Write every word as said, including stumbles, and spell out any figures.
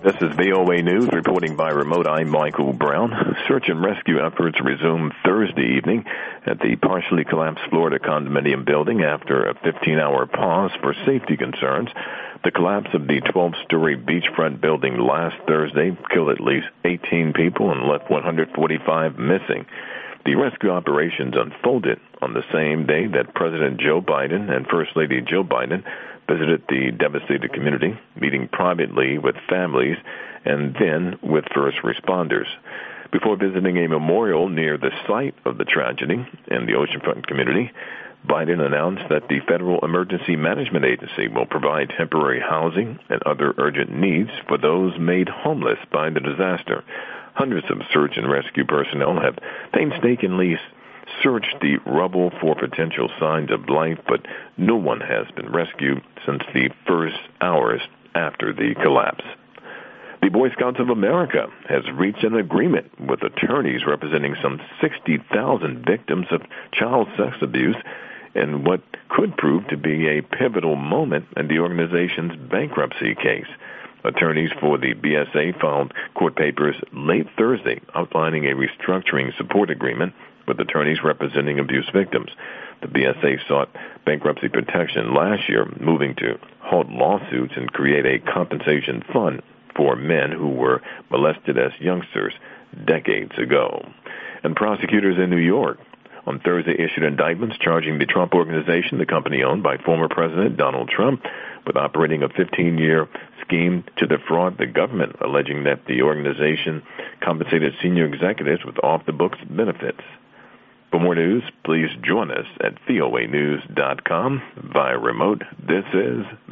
This is V O A News, reporting by remote. I'm Michael Brown. Search and rescue efforts resumed Thursday evening at the partially collapsed Florida condominium building after a fifteen-hour pause for safety concerns. The collapse of the twelve-story beachfront building last Thursday killed at least eighteen people and left one hundred forty-five missing. The rescue operations unfolded on the same day that President Joe Biden and First Lady Jill Biden visited the devastated community, meeting privately with families and then with first responders. Before visiting a memorial near the site of the tragedy in the oceanfront community, Biden announced that the Federal Emergency Management Agency will provide temporary housing and other urgent needs for those made homeless by the disaster. Hundreds of search and rescue personnel have painstakingly searched the rubble for potential signs of life, but no one has been rescued since the first hours after the collapse. The Boy Scouts of America has reached an agreement with attorneys representing some sixty thousand victims of child sex abuse in what could prove to be a pivotal moment in the organization's bankruptcy case. Attorneys for the B S A filed court papers late Thursday outlining a restructuring support agreement with attorneys representing abuse victims. The B S A sought bankruptcy protection last year, moving to halt lawsuits and create a compensation fund for men who were molested as youngsters decades ago. And prosecutors in New York on Thursday issued indictments charging the Trump Organization, the company owned by former President Donald Trump, with operating a fifteen-year scheme to defraud the government, alleging that the organization compensated senior executives with off-the-books benefits. For more news, please join us at V O A news dot com via remote. This is